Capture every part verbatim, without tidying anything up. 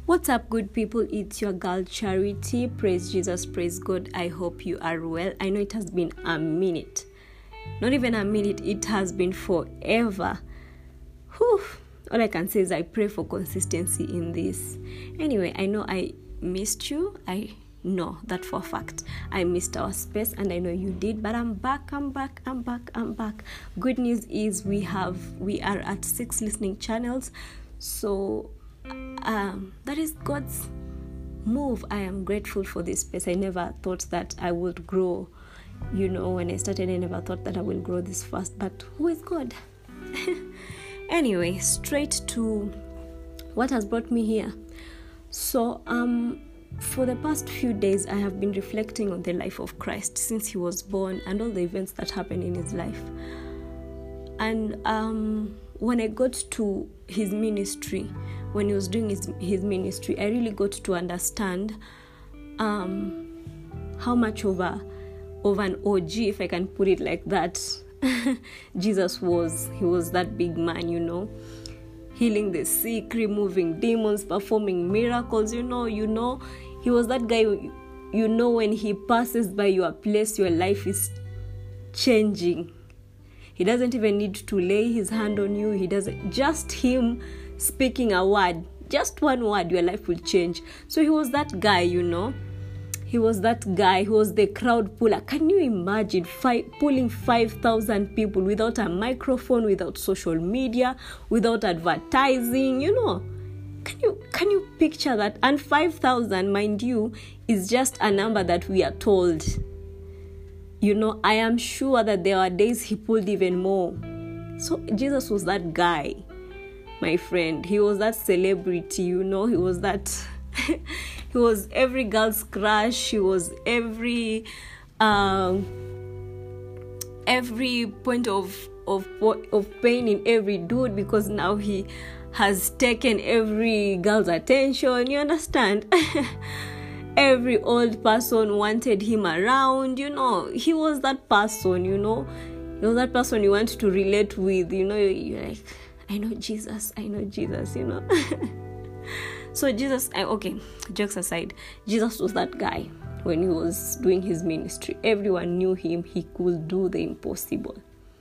What's up, good people? It's your girl Charity. Praise Jesus, praise God. I hope you are well. I know it has been a minute. Not even a minute, it has been forever. Whew. All I can say is I pray for consistency in this. Anyway, I know I missed you. I know that for a fact. I missed our space and I know you did, but I'm back, I'm back, I'm back, I'm back. Good news is we have, we are at six listening channels. So um, that is God's move. I am grateful for this space. I never thought that I would grow. You know, when I started, I never thought that I will grow this fast, but who is God? Anyway, straight to what has brought me here. So, um, for the past few days, I have been reflecting on the life of Christ since he was born and all the events that happened in his life. And um, when I got to his ministry, when he was doing his, his ministry, I really got to understand um, how much of a of an O G, if I can put it like that, Jesus was. He was that big man, you know, healing the sick, removing demons, performing miracles, you know, you know, he was that guy, you know, when he passes by your place, your life is changing. He doesn't even need to lay his hand on you. He doesn't, just him speaking a word, just one word, your life will change. So he was that guy, you know. He was that guy who was the crowd puller. Can you imagine five, pulling five thousand people without a microphone, without social media, without advertising, you know? Can you can you picture that? And five thousand, mind you, is just a number that we are told. You know, I am sure that there are days he pulled even more. So Jesus was that guy, my friend. He was that celebrity, you know. He was that... He was every girl's crush. He was every um, every point of of of pain in every dude, because now he has taken every girl's attention. You understand? Every old person wanted him around. You know, he was that person. You know, he was that person you want to relate with. You know, you're like, I know Jesus. I know Jesus. You know. So Jesus, okay, jokes aside, Jesus was that guy when he was doing his ministry. Everyone knew him. He could do the impossible.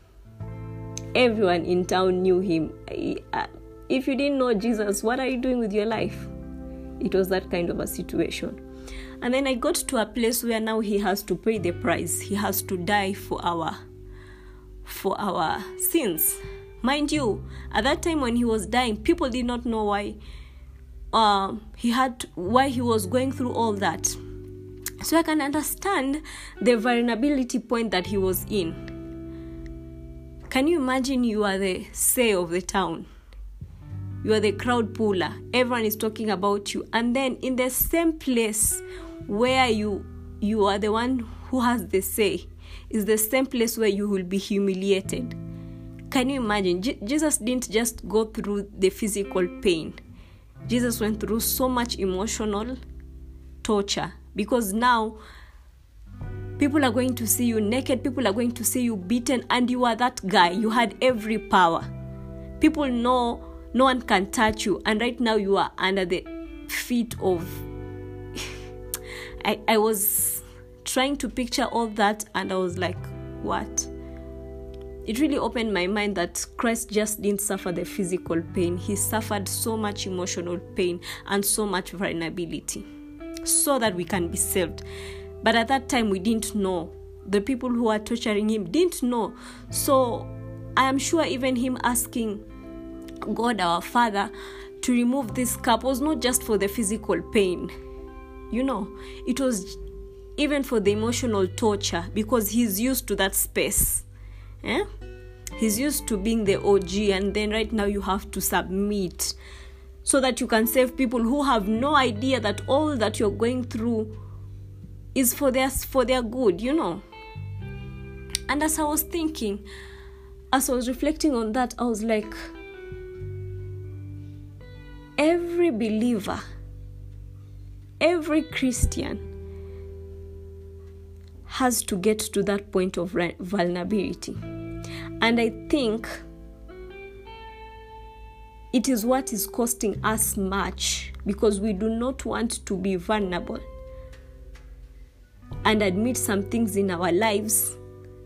Everyone in town knew him. If you didn't know Jesus, what are you doing with your life? It was that kind of a situation. And then I got to a place where now he has to pay the price. He has to die for our, for our sins. Mind you, at that time when he was dying, people did not know why. Uh, he had why he was going through all that. So I can understand the vulnerability point that he was in. Can you imagine you are the say of the town? You are the crowd puller. Everyone is talking about you. And then in the same place where you you are the one who has the say is the same place where you will be humiliated. Can you imagine? Je- Jesus didn't just go through the physical pain. Jesus went through so much emotional torture, because now people are going to see you naked, people are going to see you beaten, and you are that guy. You had every power. People know no one can touch you, and right now you are under the feet of... I, I was trying to picture all that, and I was like, what? It really opened my mind that Christ just didn't suffer the physical pain. He suffered so much emotional pain and so much vulnerability so that we can be saved. But at that time, we didn't know. The people who were torturing him didn't know. So I am sure even him asking God, our Father, to remove this cup was not just for the physical pain. You know, it was even for the emotional torture, because he's used to that space. Eh? He's used to being the O G, and then right now you have to submit so that you can save people who have no idea that all that you're going through is for their, for their good, you know. And as I was thinking, as I was reflecting on that, I was like, every believer, every Christian has to get to that point of vulnerability. And I think it is what is costing us much, because we do not want to be vulnerable and admit some things in our lives,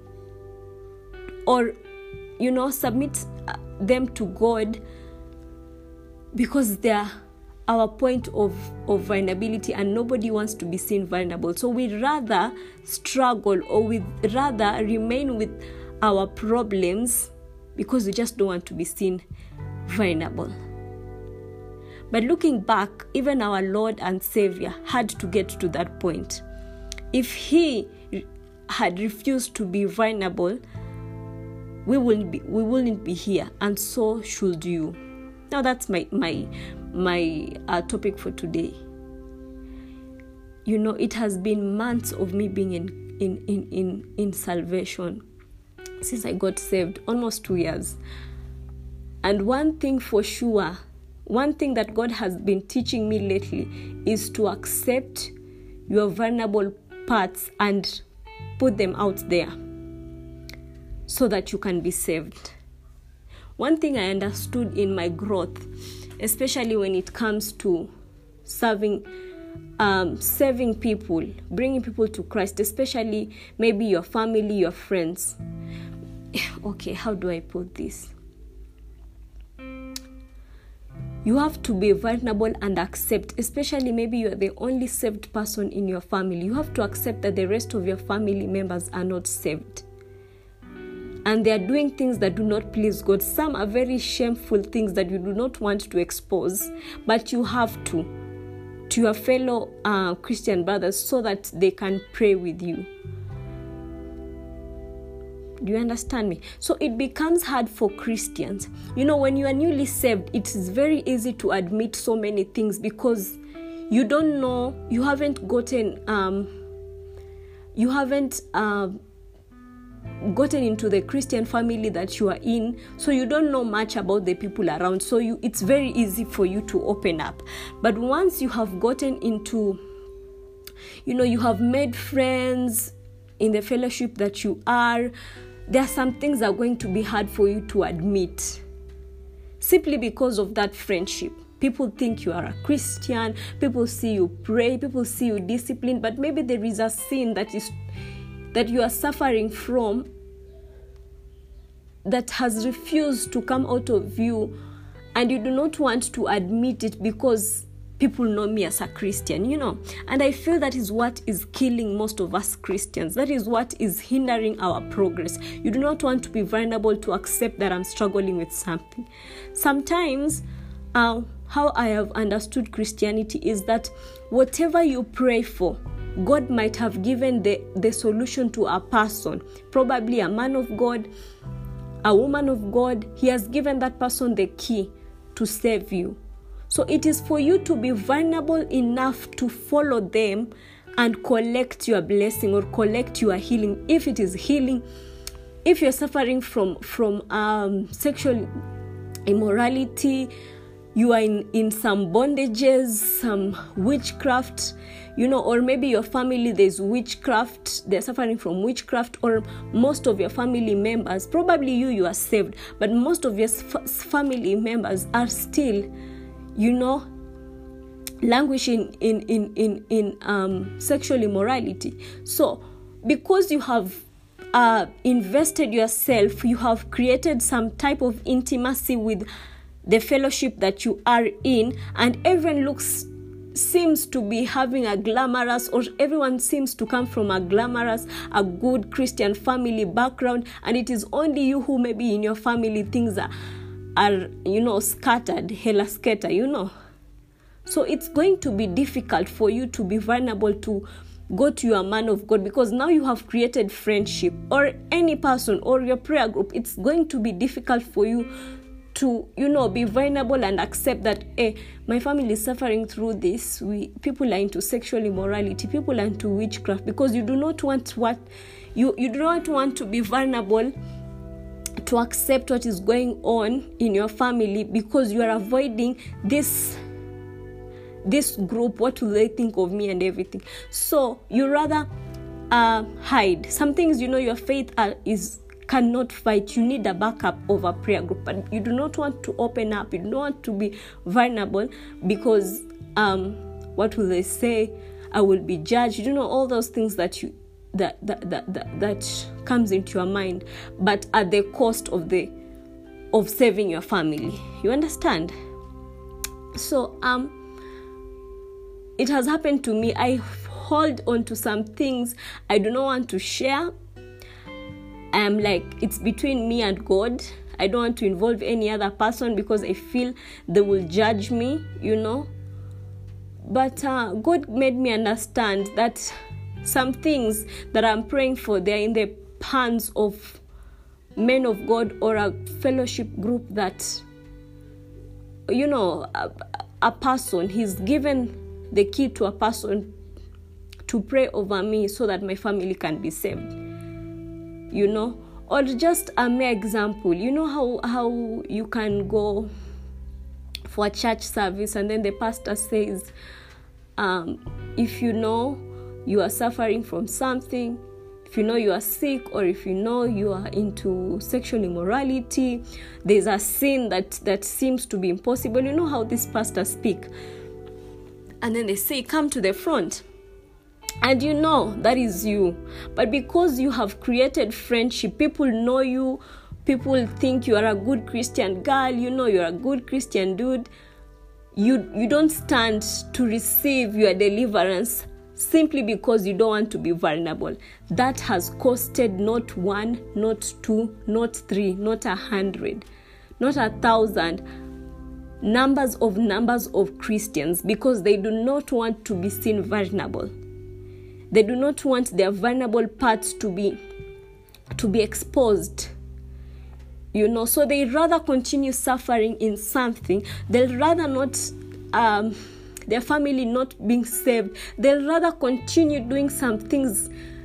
or, you know, submit them to God, because they are our point of, of vulnerability, and nobody wants to be seen vulnerable. So we rather struggle, or we rather remain with our problems because we just don't want to be seen vulnerable. But looking back, even our Lord and Savior had to get to that point. If he had refused to be vulnerable, we wouldn't be, we wouldn't be here, and so should you. Now that's my my my uh, topic for today. You know, it has been months of me being in in in in, in salvation since I got saved, almost two years. And one thing for sure, one thing that God has been teaching me lately is to accept your vulnerable parts and put them out there so that you can be saved. One thing I understood in my growth, especially when it comes to serving, um, serving people, bringing people to Christ, especially maybe your family, your friends. Okay, how do I put this? You have to be vulnerable and accept, especially maybe you're the only saved person in your family. You have to accept that the rest of your family members are not saved, and they are doing things that do not please God. Some are very shameful things that you do not want to expose, but you have to, to your fellow uh, Christian brothers, so that they can pray with you. Do you understand me? So it becomes hard for Christians. You know, when you are newly saved, it is very easy to admit so many things because you don't know, you haven't gotten, um, you haven't uh, gotten into the Christian family that you are in, so you don't know much about the people around. So you, it's very easy for you to open up. But once you have gotten into, you know, you have made friends in the fellowship that you are, there are some things that are going to be hard for you to admit, simply because of that friendship. People think you are a Christian, people see you pray, people see you disciplined, but maybe there is a sin that is that you are suffering from that has refused to come out of you, and you do not want to admit it because people know me as a Christian, you know. And I feel that is what is killing most of us Christians. That is what is hindering our progress. You do not want to be vulnerable to accept that I'm struggling with something. Sometimes, uh, how I have understood Christianity is that whatever you pray for, God might have given the, the solution to a person, probably a man of God, a woman of God. He has given that person the key to save you. So it is for you to be vulnerable enough to follow them and collect your blessing or collect your healing. If it is healing, if you're suffering from, from um, sexual immorality, you are in, in some bondages, some witchcraft, you know, or maybe your family, there's witchcraft, they're suffering from witchcraft, or most of your family members, probably you, you are saved, but most of your f- family members are still, you know, languishing in, in, in, in um, sexual immorality. So because you have uh, invested yourself, you have created some type of intimacy with the fellowship that you are in, and everyone looks seems to be having a glamorous, or everyone seems to come from a glamorous, a good Christian family background, and it is only you who maybe in your family things are, are you know, scattered, hella scatter, you know. So it's going to be difficult for you to be vulnerable to go to your man of God, because now you have created friendship, or any person, or your prayer group. It's going to be difficult for you to, you know, be vulnerable and accept that, hey, my family is suffering through this. We people are into sexual immorality, people are into witchcraft, because you do not want what you you do not want to be vulnerable to accept what is going on in your family, because you are avoiding this this group. What will they think of me and everything? So you rather uh, hide some things. You know, your faith are, is cannot fight, you need a backup of a prayer group. But you do not want to open up, you don't want to be vulnerable because um, what will they say? I will be judged. You know, all those things that you that that that that, that comes into your mind, but at the cost of the of saving your family. You understand? So um it has happened to me. I hold on to some things I do not want to share. I'm like, it's between me and God. I don't want to involve any other person because I feel they will judge me, you know. But uh, God made me understand that some things that I'm praying for, they're in the hands of men of God or a fellowship group that, you know, a, a person, he's given the key to a person to pray over me so that my family can be saved, you know. Or just a mere example, you know how, how you can go for a church service and then the pastor says, um, if you know you are suffering from something, if you know you are sick, or if you know you are into sexual immorality, there's a sin that, that seems to be impossible. You know how these pastors speak. And then they say, come to the front. And you know that is you. But because you have created friendship, people know you, people think you are a good Christian girl, you know you're a good Christian dude, you, you don't stand to receive your deliverance simply because you don't want to be vulnerable. That has costed not one, not two, not three, not a hundred, not a thousand, numbers of numbers of Christians, because they do not want to be seen vulnerable. They do not want their vulnerable parts to be to be exposed. You know, so they rather continue suffering in something. They'll rather not um their family not being saved. They'll rather continue doing some things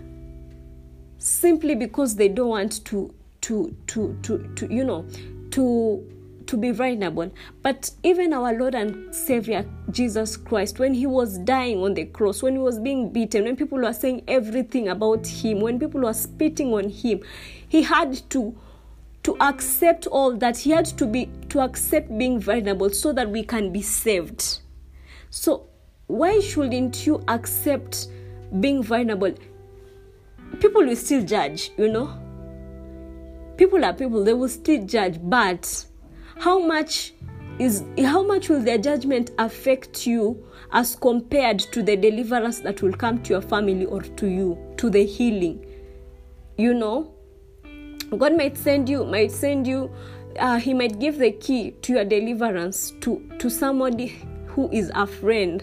simply because they don't want to to to to, to you know to to be vulnerable. But even our Lord and Savior Jesus Christ, when he was dying on the cross, when he was being beaten, when people were saying everything about him, when people were spitting on him, he had to to accept all that. He had to be to accept being vulnerable so that we can be saved. So why shouldn't you accept being vulnerable? People will still judge, you know. People are people, they will still judge, but how much is how much will their judgment affect you as compared to the deliverance that will come to your family or to you, to the healing? You know, God might send you, might send you, uh, he might give the key to your deliverance to, to somebody who is a friend.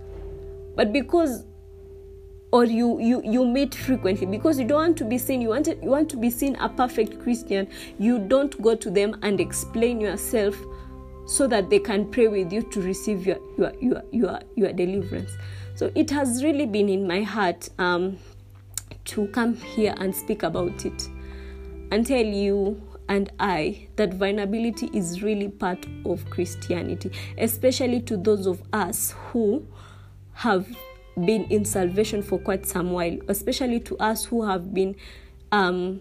But because, or you, you, you meet frequently, because you don't want to be seen, you want, to, you want to be seen a perfect Christian, you don't go to them and explain yourself so that they can pray with you to receive your, your, your, your, your deliverance. So it has really been in my heart um, to come here and speak about it and tell you and I that vulnerability is really part of Christianity, especially to those of us who have been in salvation for quite some while, especially to us who have been um,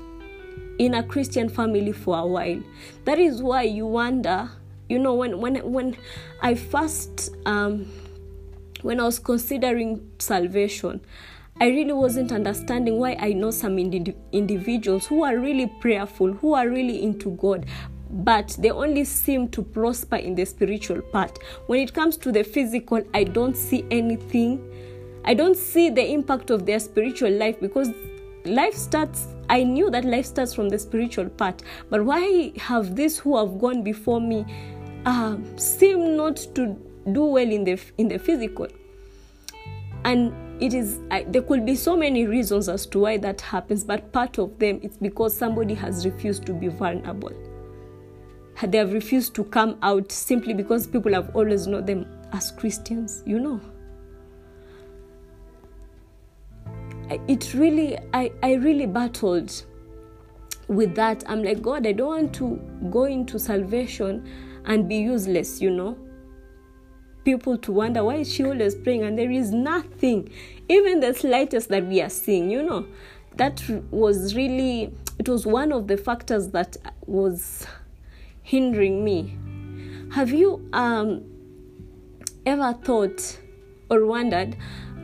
in a Christian family for a while. That is why you wonder, you know, when when when I first um, when I was considering salvation, I really wasn't understanding why I know some indi- individuals who are really prayerful, who are really into God, but they only seem to prosper in the spiritual part. When it comes to the physical, I don't see anything. I don't see the impact of their spiritual life, because life starts, I knew that life starts from the spiritual part. But why have these who have gone before me uh, seem not to do well in the in the physical? And it is, I, there could be so many reasons as to why that happens, but part of them, it's because somebody has refused to be vulnerable. They have refused to come out simply because people have always known them as Christians, you know. It really, I, I really battled with that. I'm like, God, I don't want to go into salvation and be useless, you know. People to wonder, why is she always praying? And there is nothing, even the slightest that we are seeing, you know. that was really, it was one of the factors that was hindering me. Have you um ever thought or wondered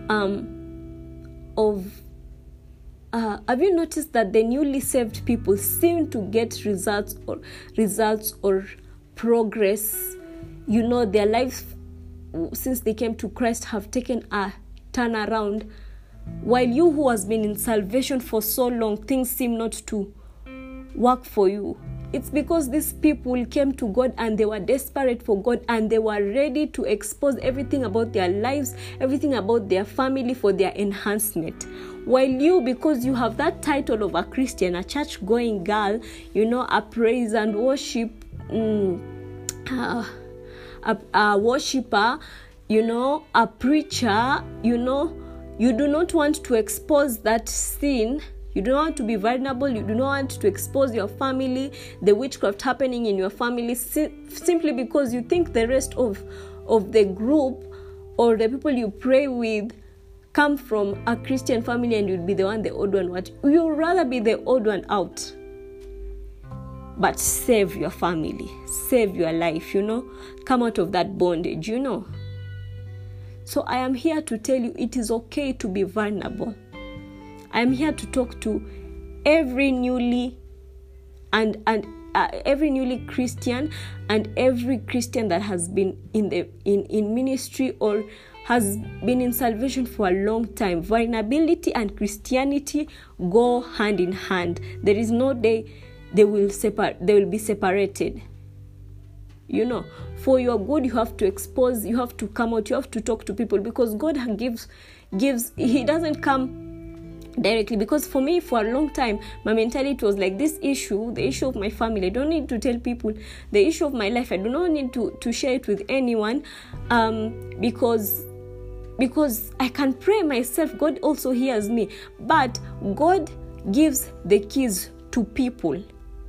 um of uh, have you noticed that the newly saved people seem to get results or results or progress? You know, their lives since they came to Christ have taken a turnaround, while you who has been in salvation for so long, things seem not to work for you. It's because these people came to God and they were desperate for God, and they were ready to expose everything about their lives, everything about their family for their enhancement. While you, because you have that title of a Christian, a church-going girl, you know, a praise and worship, mm, uh, a, a worshiper, you know, a preacher, you know, you do not want to expose that sin. You do not want to be vulnerable. You do not want to expose your family, the witchcraft happening in your family, si- simply because you think the rest of, of the group or the people you pray with come from a Christian family, and you'd be the one, the odd one. What? You'd rather be the odd one out. But save your family. Save your life, you know. Come out of that bondage, you know. So I am here to tell you it is okay to be vulnerable. I am here to talk to every newly and and uh, every newly Christian and every Christian that has been in the in, in ministry or has been in salvation for a long time. Vulnerability and Christianity go hand in hand. There is no day they will separate. They will be separated. You know, for your good, you have to expose. You have to come out. You have to talk to people, because God gives gives. He doesn't come directly. Because for me, for a long time, my mentality was like, this issue, the issue of my family, I don't need to tell people. The issue of my life, I do not need to, to share it with anyone, um, because because I can pray myself. God also hears me. But God gives the keys to people,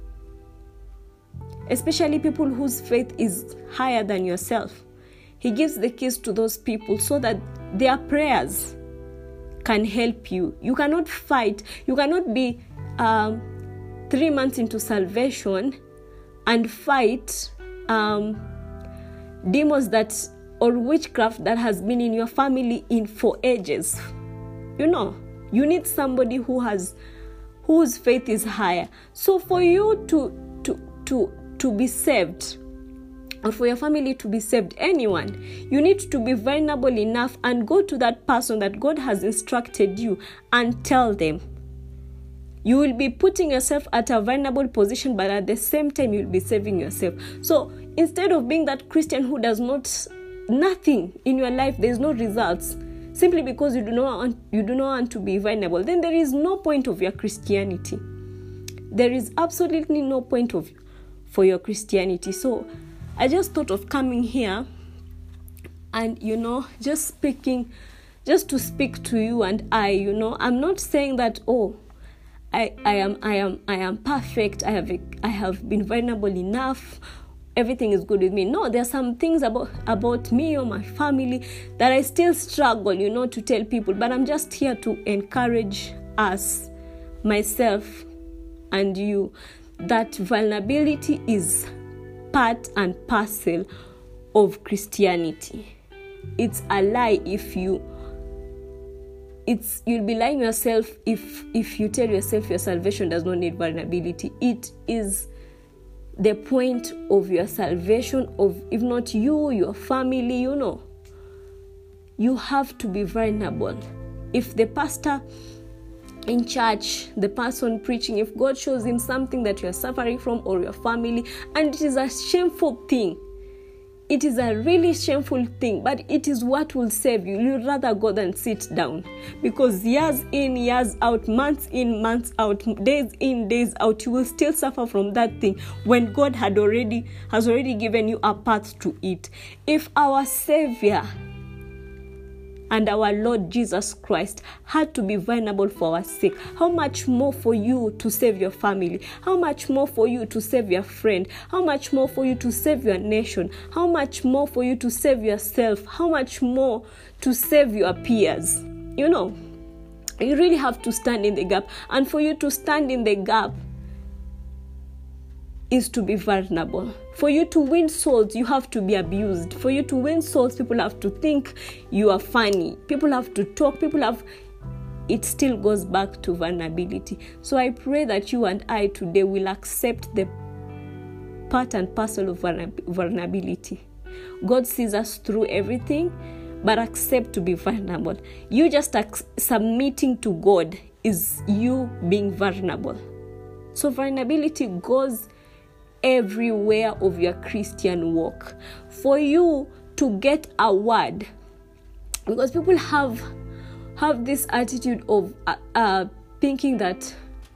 especially people whose faith is higher than yourself. He gives the keys to those people so that their prayers can help you. You cannot fight. You cannot be um, three months into salvation and fight um, demons that or witchcraft that has been in your family in for ages. You know, you need somebody who has whose faith is higher. So for you to to to to be saved, or for your family to be saved, anyone, you need to be vulnerable enough and go to that person that God has instructed you and tell them. You will be putting yourself at a vulnerable position, but at the same time, you'll be saving yourself. So instead of being that Christian who does not, nothing in your life, there's no results, simply because you do not want, you do not want to be vulnerable, then there is no point of your Christianity. There is absolutely no point of for your Christianity. So I just thought of coming here and, you know, just speaking, just to speak to you. And I, you know, I'm not saying that, oh, I, I am, I am, I am perfect. I have, I have been vulnerable enough. Everything is good with me. No, there are some things about, about me or my family that I still struggle, you know, to tell people. But I'm just here to encourage us, myself and you, that vulnerability is part and parcel of Christianity. It's a lie if you it's you'll be lying yourself if if you tell yourself your salvation does not need vulnerability. It is the point of your salvation, of if not you, your family, you know. You have to be vulnerable. If the pastor in church, the person preaching, if God shows him something that you are suffering from or your family, and it is a shameful thing, it is a really shameful thing, but it is what will save you. You'd rather go than sit down, because years in, years out, months in, months out, days in, days out, you will still suffer from that thing when God had already has already given you a path to it. If our Savior and our Lord Jesus Christ had to be vulnerable for our sake, how much more for you to save your family? How much more for you to save your friend? How much more for you to save your nation? How much more for you to save yourself? How much more to save your peers? You know, You really have to stand in the gap. And for you to stand in the gap is to be vulnerable. For you to win souls, you have to be abused. For you to win souls, people have to think you are funny. People have to talk. People have... It still goes back to vulnerability. So I pray that you and I today will accept the part and parcel of vulnerability. God sees us through everything, but accept to be vulnerable. You just ac- submitting to God is you being vulnerable. So vulnerability goes everywhere of your Christian walk. For you to get a word, because people have have this attitude of uh, uh, thinking that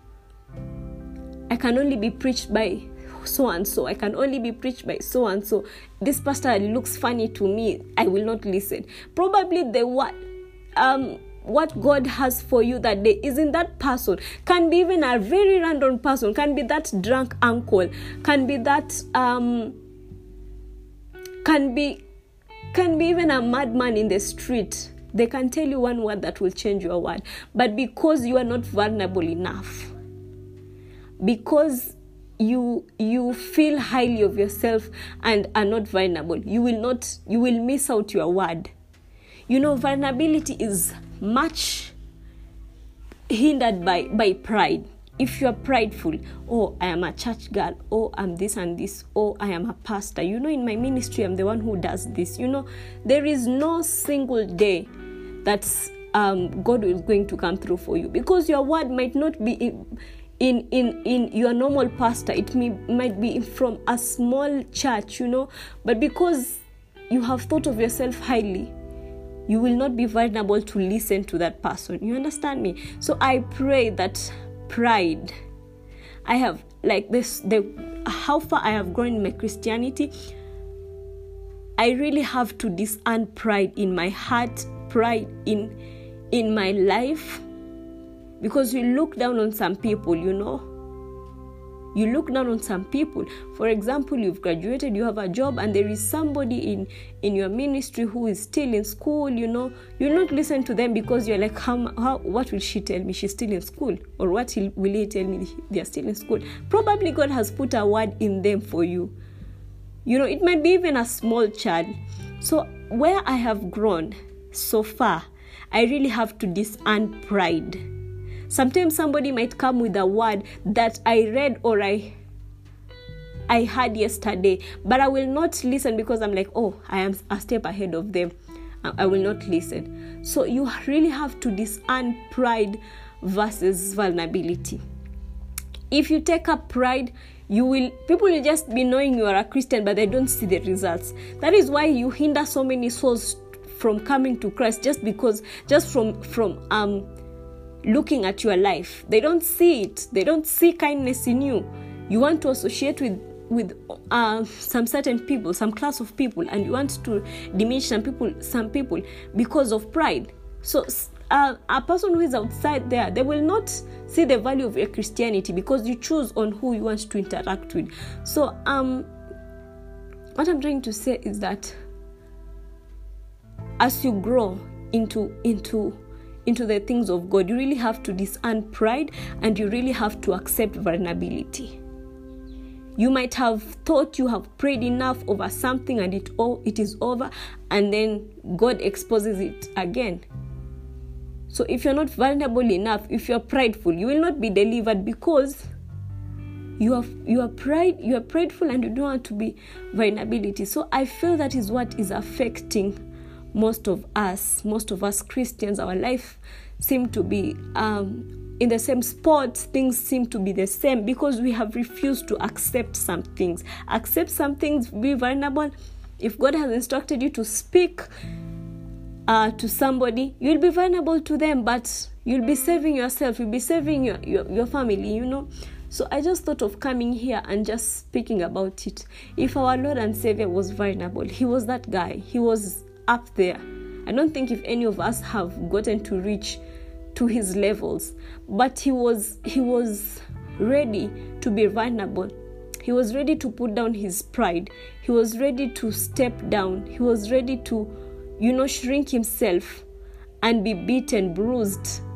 I can only be preached by so and so. I can only be preached by so and so. This pastor looks funny to me. I will not listen. Probably the what um what God has for you that day isn't that person. Can be even a very random person. Can be that drunk uncle. Can be that um. Can be can be even a madman in the street. They can tell you one word that will change your word, but because you are not vulnerable enough, because you you feel highly of yourself and are not vulnerable, you will not you will miss out your word. You know, vulnerability is much hindered by by pride. If you are prideful, oh, I am a church girl, oh, I'm this and this, oh, I am a pastor, you know, in my ministry I'm the one who does this. You know, there is no single day that um God is going to come through for you, because your word might not be in in in, in your normal pastor. It may, might be from a small church, you know, but because you have thought of yourself highly, you will not be vulnerable to listen to that person. You understand me? So I pray that pride, I have like this the how far I have grown in my Christianity, I really have to discern pride in my heart, pride in in my life, because you look down on some people, you know. You look down on some people. For example, you've graduated, you have a job, and there is somebody in, in your ministry who is still in school, you know. You'll not listen to them because you're like, how, how, what will she tell me? She's still in school. Or what will he tell me? They're still in school. Probably God has put a word in them for you. You know, it might be even a small child. So where I have grown so far, I really have to discern pride. Sometimes somebody might come with a word that I read or I I heard yesterday, but I will not listen because I'm like, oh, I am a step ahead of them. I will not listen. So you really have to discern pride versus vulnerability. If you take up pride, you will people will just be knowing you are a Christian, but they don't see the results. That is why you hinder so many souls from coming to Christ, just because just from from um looking at your life. They don't see it. They don't see kindness in you. You want to associate with with uh, some certain people, some class of people, and you want to diminish some people, some people because of pride. So uh, a person who is outside there, they will not see the value of your Christianity because you choose on who you want to interact with. So um, what I'm trying to say is that as you grow into into into the things of God, you really have to discern pride, and you really have to accept vulnerability. You might have thought you have prayed enough over something and it all it is over, and then God exposes it again. So if you're not vulnerable enough, if you're prideful, you will not be delivered because you are you are pride you are prideful and you don't want to be vulnerability. So I feel that is what is affecting most of us, most of us Christians. Our life seem to be um, in the same spot. Things seem to be the same because we have refused to accept some things. Accept some things, be vulnerable. If God has instructed you to speak uh, to somebody, you'll be vulnerable to them, but you'll be saving yourself, you'll be saving your, your, your family, you know. So I just thought of coming here and just speaking about it. If our Lord and Savior was vulnerable, he was that guy. He was up there. I don't think if any of us have gotten to reach to his levels, but he was he was ready to be vulnerable. He was ready to put down his pride. He was ready to step down. He was ready to, you know, shrink himself and be beaten, bruised,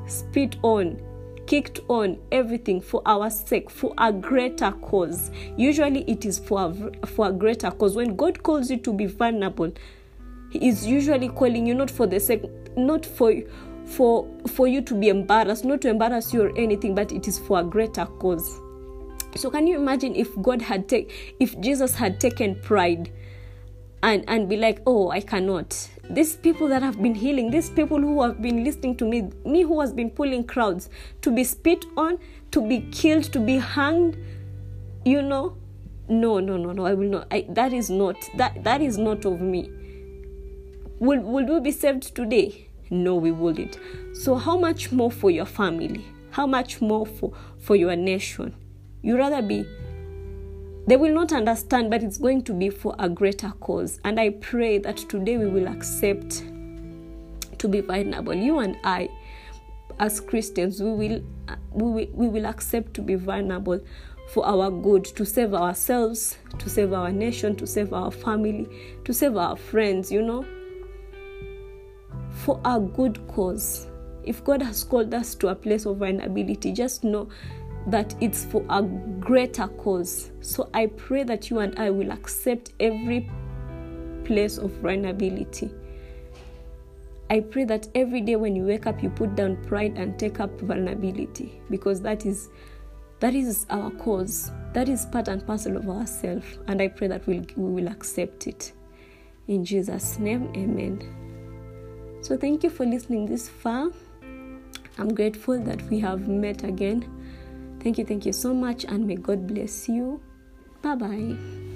spit on, kicked on, everything for our sake, for a greater cause. Usually it is for a, for a greater cause. When God calls you to be vulnerable, He is usually calling you not for the sake, not for for for you to be embarrassed, not to embarrass you or anything, but it is for a greater cause. So can you imagine if God had take, if Jesus had taken pride and and be like, oh, I cannot. These people that have been healing, these people who have been listening to me, me who has been pulling crowds, to be spit on, to be killed, to be hanged, you know, no, no, no, no, I will not. I, that is not that that is not of me. Will will we be saved today? No, we wouldn't. So how much more for your family? How much more for, for your nation? You rather be, they will not understand, but it's going to be for a greater cause. And I pray that today we will accept to be vulnerable. You and I, as Christians, we will we will, we will accept to be vulnerable for our good, to save ourselves, to save our nation, to save our family, to save our friends, you know, for a good cause. If God has called us to a place of vulnerability, just know that it's for a greater cause. So I pray that you and I will accept every place of vulnerability. I pray that every day when you wake up, you put down pride and take up vulnerability, because that is that is our cause. That is part and parcel of ourselves. And I pray that we'll, we will accept it. In Jesus' name, amen. So thank you for listening this far. I'm grateful that we have met again. Thank you, thank you so much, and may God bless you. Bye-bye.